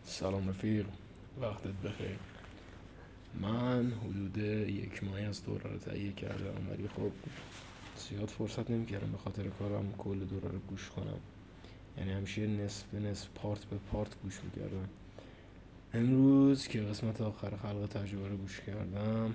سلام رفیق، وقتت بخیر. من حدود 1 ماه از دوره رو تهیه کردم، ولی خب زیاد فرصت نمیکردم به خاطر کارم کل دوره رو گوش کنم. یعنی همیشه نصف به نصف، پارت به پارت گوش میکردم. امروز که قسمت آخر خلق تجربه رو گوش کردم،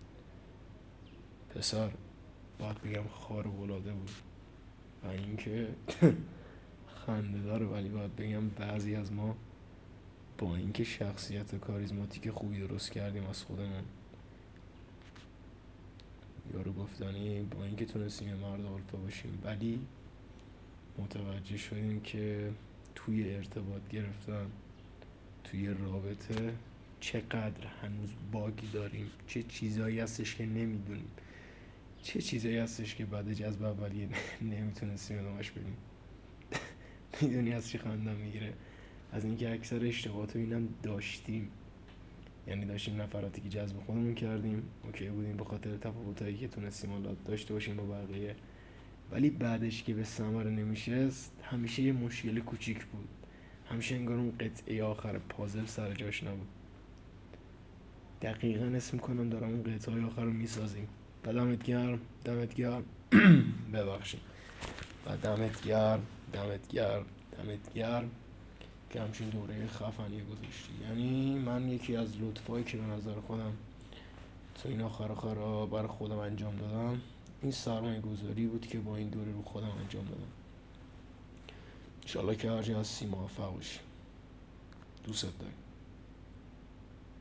پسر، باید بگم خارق‌العاده بود. و اینکه خنده داره، ولی باید بگم بعضی از ما با اینکه شخصیت کاریزماتیک خوبی درست کردیم از خودمون، یارو گفتنی، با اینکه تونستیم یه مرد آلفا باشیم، ولی متوجه شدیم که توی ارتباط گرفتن، توی رابطه چقدر هنوز باگی داریم. چه چیزایی هستش که نمیدونیم، چه چیزایی هستش که بعد جذب اولیه نمیتونستیم ادامهش بدیم. میدونی از چی خندم میگیره؟ از اینکه اکثر اشتباهات رو اینم داشتیم، یعنی داشتیم نفراتی که جذب خودمون کردیم، اوکی بودیم به خاطر تفاوتایی که تونستیم حالا داشته باشیم با بقیه، ولی بعدش که به ثمره نمیشست همیشه یه مشکل کوچیک بود. همیشه انگار اون قطعه آخر پازل سر جاش نبود. دقیقاً اسم کنم دارم اون قطعه آخر رو میسازیم. و دمت گرم، دمت گرم. ببخشید. و دمت گرم، دمت گرم، دمت گرم که همچین دوره خفنی گذاشتی. یعنی من یکی از لطفایی که به نظر خودم تو این آخر برای خودم انجام دادم، این سرمایه گذاری بود که با این دوره رو خودم انجام دادم. انشالله که هرچی هستی موفق باشی. دوست دارم.